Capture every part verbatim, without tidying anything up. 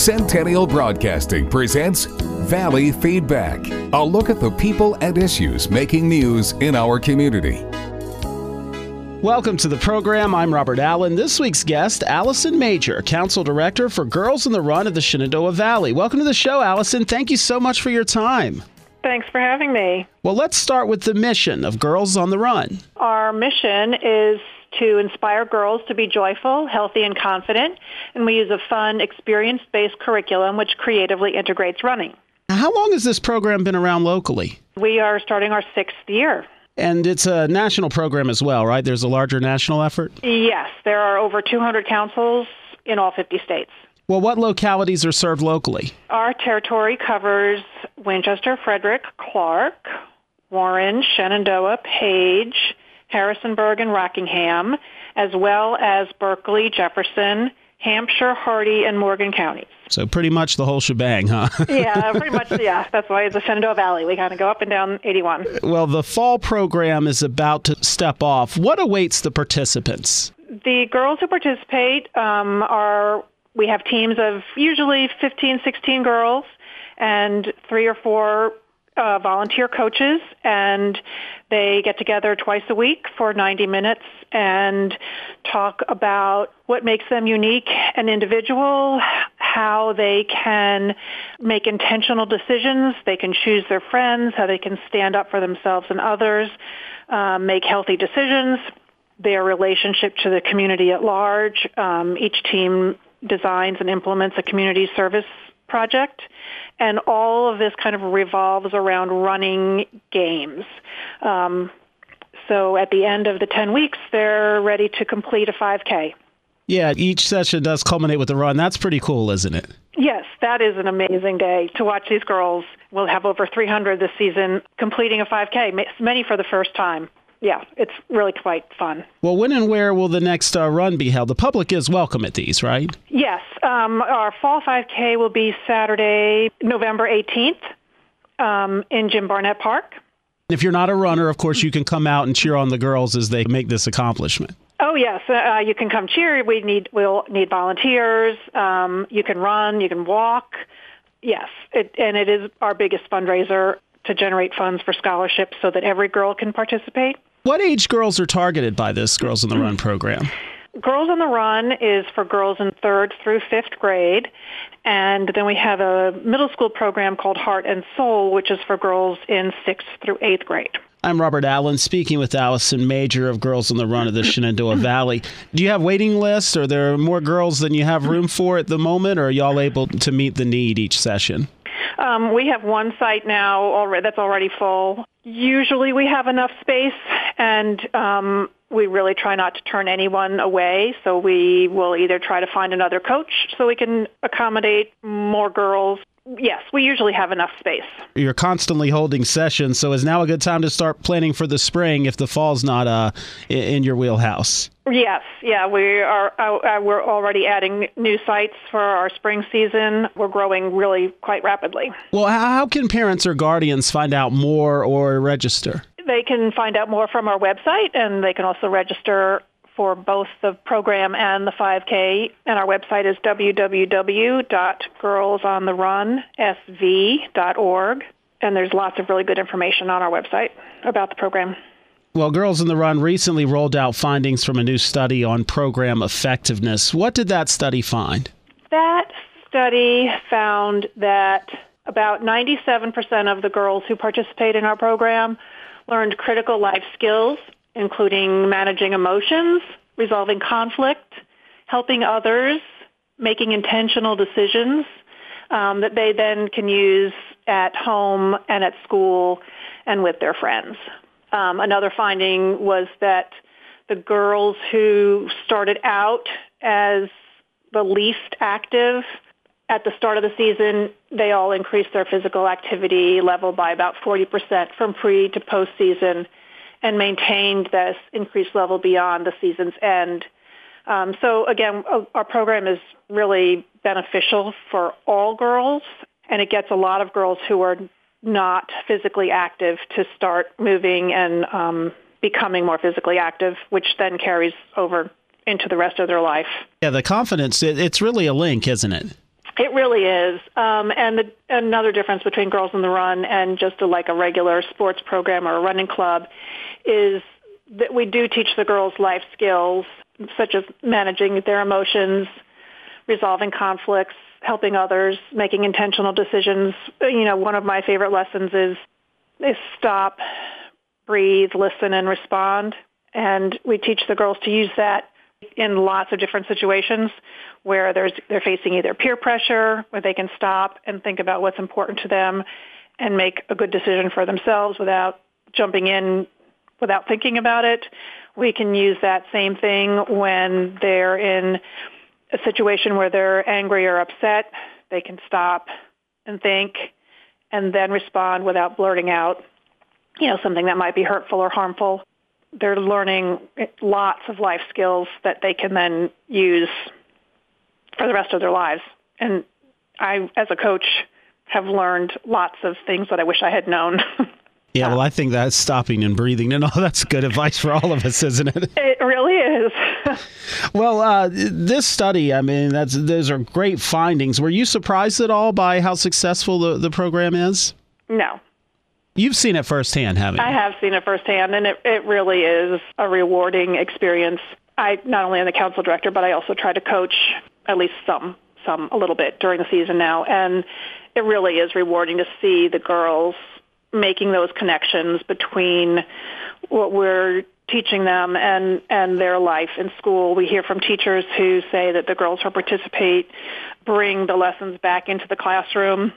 Centennial Broadcasting presents Valley Feedback, a look at the people and issues making news in our community. Welcome to the program. I'm Robert Allen. This week's guest, Allison Major, Council Director for Girls on the Run of the Shenandoah Valley. Welcome to the show, Allison. Thank you so much for your time. Thanks for having me. Well, let's start with the mission of Girls on the Run. Our mission is to inspire girls to be joyful, healthy, and confident, and we use a fun, experience-based curriculum which creatively integrates running. How long has this program been around locally? We are starting our sixth year. And it's a national program as well, right? There's a larger national effort? Yes, there are over two hundred councils in all fifty states. Well, what localities are served locally? Our territory covers Winchester, Frederick, Clark, Warren, Shenandoah, Page, Harrisonburg, and Rockingham, as well as Berkeley, Jefferson, Hampshire, Hardy, and Morgan counties. So pretty much the whole shebang, huh? Yeah, pretty much, yeah. That's why it's the Shenandoah Valley. We kind of go up and down eighty-one. Well, the fall program is about to step off. What awaits the participants? The girls who participate um, are, we have teams of usually fifteen, sixteen girls and three or four uh, volunteer coaches, and they get together twice a week for ninety minutes and talk about what makes them unique and individual, how they can make intentional decisions, they can choose their friends, how they can stand up for themselves and others, uh, make healthy decisions, their relationship to the community at large. Um, each team designs and implements a community service project, and all of this kind of revolves around running games. Um, so at the end of the ten weeks, they're ready to complete a five K. Yeah, each session does culminate with a run. That's pretty cool, isn't it? Yes, that is an amazing day to watch these girls. We'll have over three hundred this season completing a five K, many for the first time. Yeah, it's really quite fun. Well, when and where will the next uh, run be held? The public is welcome at these, right? Yes. Um, our fall five K will be Saturday, November eighteenth um, in Jim Barnett Park. If you're not a runner, of course, you can come out and cheer on the girls as they make this accomplishment. Oh, yes. Uh, you can come cheer. We need, we'll need volunteers. Um, you can run. You can walk. Yes. It, and it is our biggest fundraiser to generate funds for scholarships so that every girl can participate. What age girls are targeted by this Girls on the Run program? Girls on the Run is for girls in third through fifth grade. And then we have a middle school program called Heart and Soul, which is for girls in sixth through eighth grade. I'm Robert Allen, speaking with Allison Major of Girls on the Run of the Shenandoah Valley. Do you have waiting lists? Are there more girls than you have room for at the moment, or are y'all able to meet the need each session? Um, we have one site now already that's already full. Usually we have enough space, and um, we really try not to turn anyone away. So we will either try to find another coach so we can accommodate more girls. Yes, we usually have enough space. You're constantly holding sessions, so is now a good time to start planning for the spring if the fall's not uh, in your wheelhouse? Yes, yeah, we are. Uh, we're already adding new sites for our spring season. We're growing really quite rapidly. Well, how can parents or guardians find out more or register? They can find out more from our website, and they can also register for both the program and the five K. And our website is w w w dot girls on the run s v dot org. And there's lots of really good information on our website about the program. Well, Girls on the Run recently rolled out findings from a new study on program effectiveness. What did that study find? That study found that about ninety-seven percent of the girls who participate in our program learned critical life skills, including managing emotions, resolving conflict, helping others, making intentional decisions um, that they then can use at home and at school and with their friends. Um, another finding was that the girls who started out as the least active at the start of the season, they all increased their physical activity level by about forty percent from pre to post-season, and maintained this increased level beyond the season's end. Um, so again, our program is really beneficial for all girls, and it gets a lot of girls who are not physically active to start moving and um, becoming more physically active, which then carries over into the rest of their life. Yeah, the confidence, it, it's really a link, isn't it? It really really is. Um, and the, another difference between Girls on the Run and just a, like a regular sports program or a running club is that we do teach the girls life skills, such as managing their emotions, resolving conflicts, helping others, making intentional decisions. You know, one of my favorite lessons is, is stop, breathe, listen, and respond. And we teach the girls to use that in lots of different situations where there's, they're facing either peer pressure, where they can stop and think about what's important to them and make a good decision for themselves without jumping in, without thinking about it. We can use that same thing when they're in a situation where they're angry or upset. They can stop and think and then respond without blurting out, you know, something that might be hurtful or harmful. They're learning lots of life skills that they can then use for the rest of their lives. And I, as a coach, have learned lots of things that I wish I had known. Yeah, well, I think that stopping and breathing and all that's good advice for all of us, isn't it? It really is. Well, uh, this study, I mean, that's those are great findings. Were you surprised at all by how successful the, the program is? No. You've seen it firsthand, haven't you? I have seen it firsthand, and it, it really is a rewarding experience. I not only am the council director, but I also try to coach at least some, some a little bit during the season now, and it really is rewarding to see the girls making those connections between what we're teaching them and, and their life in school. We hear from teachers who say that the girls who participate bring the lessons back into the classroom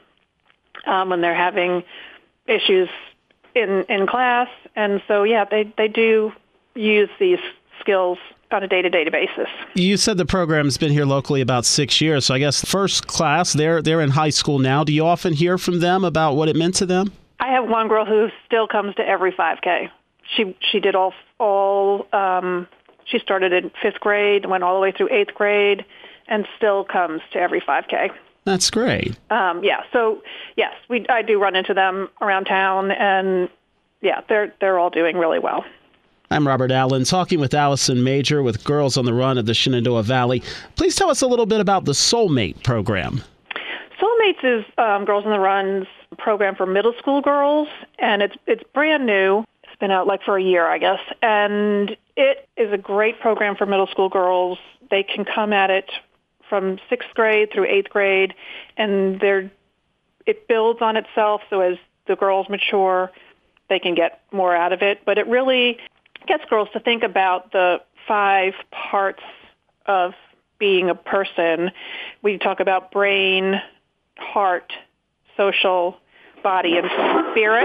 um, when they're having issues in in class. And so, yeah, they, they do use these skills on a day-to-day basis. You said the program's been here locally about six years, so I guess first class, they're, they're in high school now. Do you often hear from them about what it meant to them? I have one girl who still comes to every five K. She she did all all. Um, she started in fifth grade, went all the way through eighth grade, and still comes to every five K. That's great. Um, yeah. So yes, we I do run into them around town, and yeah, they're they're all doing really well. I'm Robert Allen, talking with Allison Major with Girls on the Run of the Shenandoah Valley. Please tell us a little bit about the Soulmate program. Soulmates is um, Girls on the Run's program for middle school girls, and it's it's brand new. It's been out like for a year, I guess, and it is a great program for middle school girls. They can come at it from sixth grade through eighth grade, and they're it builds on itself. So as the girls mature, they can get more out of it. But it really gets girls to think about the five parts of being a person. We talk about brain, heart, social, body, and spirit.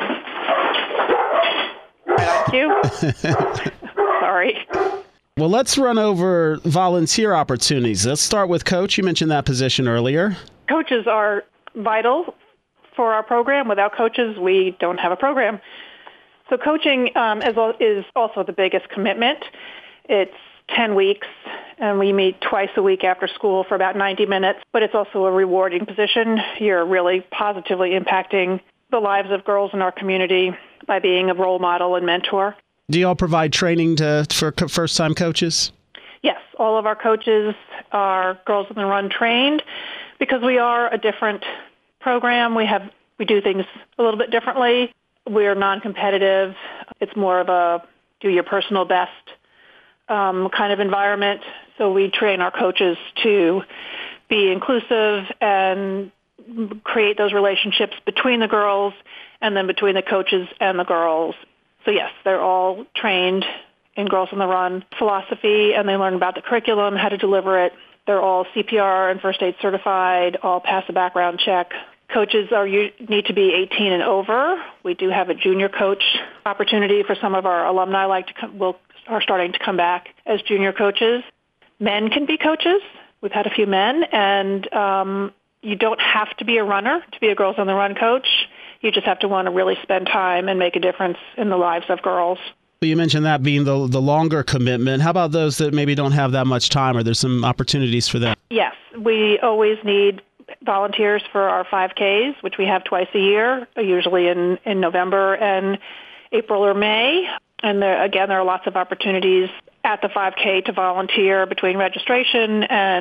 Right on cue. Sorry. Well, let's run over volunteer opportunities. Let's start with Coach. You mentioned that position earlier. Coaches are vital for our program. Without coaches, we don't have a program. So coaching um, is, is also the biggest commitment. It's ten weeks, and we meet twice a week after school for about ninety minutes, but it's also a rewarding position. You're really positively impacting the lives of girls in our community by being a role model and mentor. Do you all provide training to, for co- first-time coaches? Yes, all of our coaches are Girls on the Run trained because we are a different program. We have we do things a little bit differently. We're non-competitive. It's more of a do your personal best Um, kind of environment. So we train our coaches to be inclusive and create those relationships between the girls and then between the coaches and the girls. So yes, they're all trained in Girls on the Run philosophy, and they learn about the curriculum, how to deliver it. They're all C P R and first aid certified, all pass a background check. Coaches are need to be eighteen and over. We do have a junior coach opportunity for some of our alumni like to come, will are starting to come back as junior coaches. Men can be coaches. We've had a few men, and um, you don't have to be a runner to be a Girls on the Run coach. You just have to want to really spend time and make a difference in the lives of girls. You mentioned that being the the longer commitment. How about those that maybe don't have that much time? Are there some opportunities for them? Yes, we always need volunteers for our five Ks, which we have twice a year, usually in, in November and April or May. And there, again, there are lots of opportunities at the five K to volunteer between registration and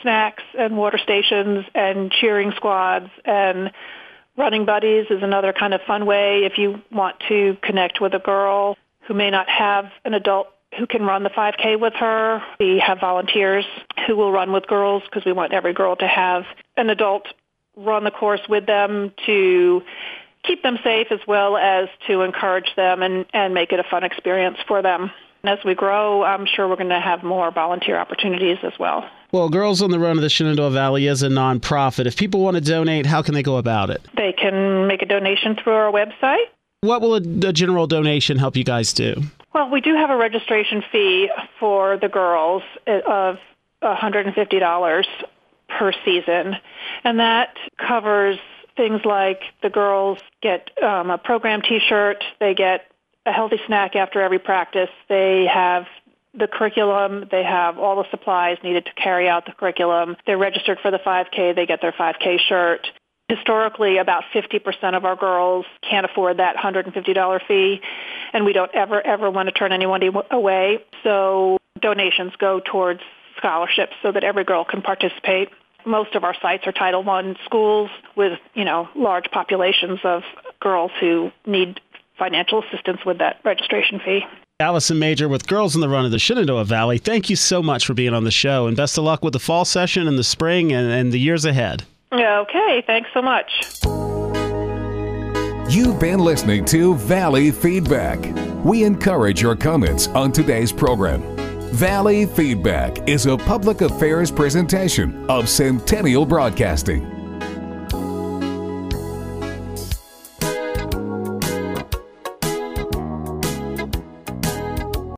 snacks and water stations and cheering squads, and running buddies is another kind of fun way if you want to connect with a girl who may not have an adult who can run the five K with her. We have volunteers who will run with girls because we want every girl to have an adult run the course with them to keep them safe as well as to encourage them and, and make it a fun experience for them. And as we grow, I'm sure we're going to have more volunteer opportunities as well. Well, Girls on the Run of the Shenandoah Valley is a nonprofit. If people want to donate, how can they go about it? They can make a donation through our website. What will a, a general donation help you guys do? Well, we do have a registration fee for the girls of one hundred fifty dollars per season, and that covers things like the girls get um, a program T-shirt, they get a healthy snack after every practice, they have the curriculum, they have all the supplies needed to carry out the curriculum, they're registered for the five K, they get their five K shirt. Historically, about fifty percent of our girls can't afford that one hundred fifty dollars fee, and we don't ever, ever want to turn anyone away. So donations go towards scholarships so that every girl can participate. Most of our sites are Title one schools with, you know, large populations of girls who need financial assistance with that registration fee. Allison Major with Girls on the Run of the Shenandoah Valley, thank you so much for being on the show, and best of luck with the fall session and the spring and, and the years ahead. Okay, thanks so much. You've been listening to Valley Feedback. We encourage your comments on today's program. Valley Feedback is a public affairs presentation of Centennial Broadcasting.